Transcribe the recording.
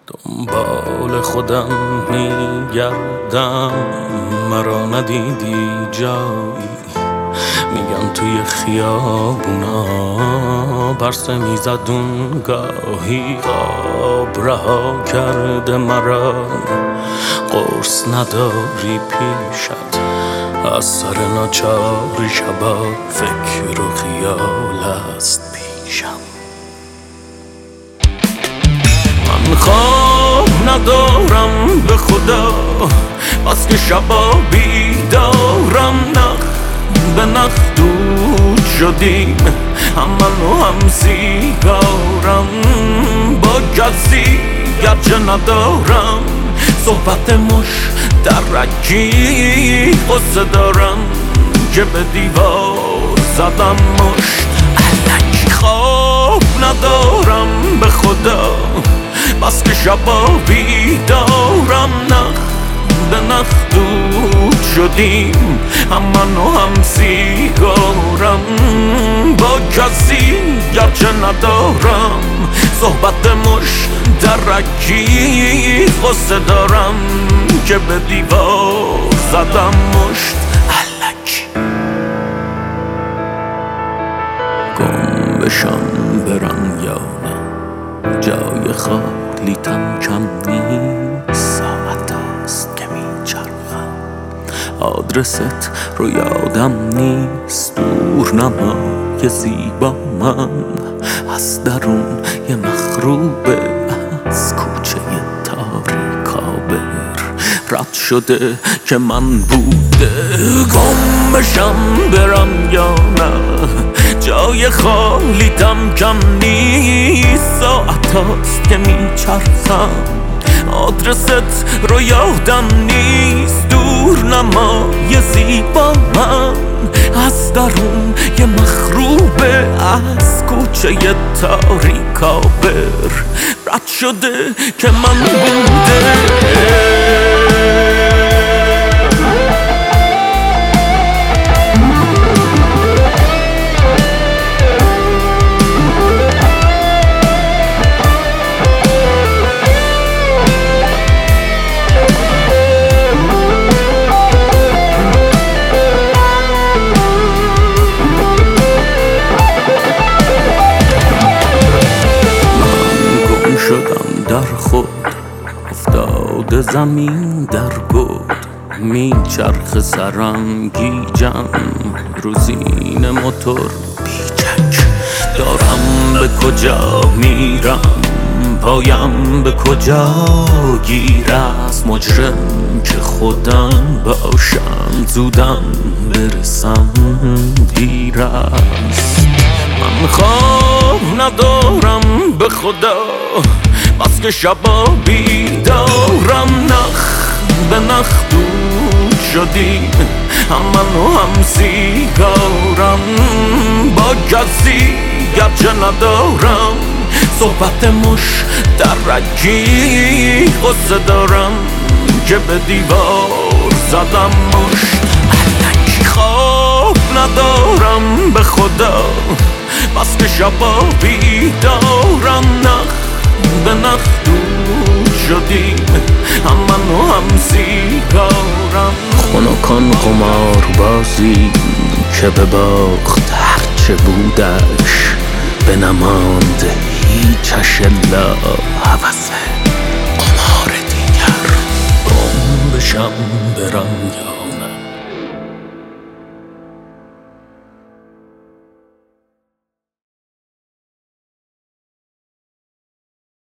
دنبال خودم میگردم، مرا ندیدی جایی. میگن توی خیابونا پرسه میزد اون گاهی، خواب رها کرده مرا، قرص نداری پیشت، از سر ناچاری شبا فکر و خیال است پیشم. من خواب ندارم به خدا، بس که شبا بیدارم، نخ به نخ دود شدیم، هم من و هم سیگارم. با کسی گرچه ندارم صحبت مشترکی، قصه دارم که به دیوار زدم مشت الکی. خواب ندارم به خدا، بس که شبا بیدارم، نخ به نخ دود شدیم، هم من و هم سیگارم. با کسی گرچه ندارم صحبت مشترکی، قصه دارم که به دیوار زدم مشت الکی. گم بشم برم یا نه، جای خالیتم کم نیست، ساعت است که میچرخم، آدرست رو یادم نیست. دور نمای زیبا من از درون یه مخروبه، از کوچه تاریکابر رد شده که من بوده. گم بشم برم یا نه، جای خالیتم کم نیست، ساعت هاست که میچرخم، آدرست رو یادم نیست. دور نمای زیبا من از درون یه مخروبه، از کوچه تاریکابر رد شده که من بوده. شدم در خود افتاده زمین در گود، میچرخ سرم گیجم، روزین موتور بیچک. دارم به کجا میرم، پایم به کجا گیر است، مجرم که خودم باشم، زودم برسم دیر است. من خواب ندارم به خدا، بس که شبا بیدارم، نخ به نخ دود شدیم، هم من و هم سیگارم. با کسی گرچه ندارم صحبت مشترکی، قصه دارم که به دیوار زدم مشت الکی. خواب ندارم به خدا، بس که شبا بیدارم، نخ به نخ دود شدیم، هم من و هم سیگارم. خنکان قمار بازی که به باخت هرچه بودش، به نماند هیچش الا هوس قمار دیگر. گم بشم